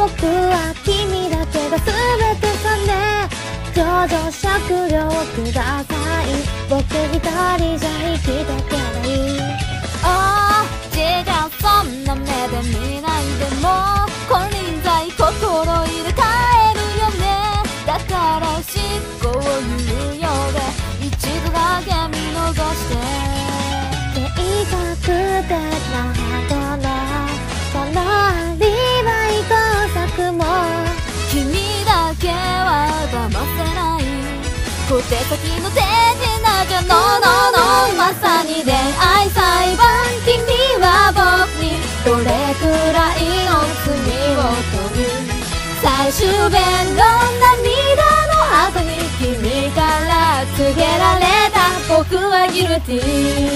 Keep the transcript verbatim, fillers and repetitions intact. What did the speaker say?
僕は君だけが全てさね。情状酌量ください。僕一人じゃ生きていけない。 ああ、じゃあそんな目で見ないでも金輪際心入れ替えるよね。だから執行猶予で一度だけ見逃して計画的なほどのこのアリバイ工作も君だけは騙せない。小手先の手品じゃのののまさに恋愛裁判。君は僕にどれくらいの罪を問う。最終弁論涙の後に君から告げられた僕はギルティー。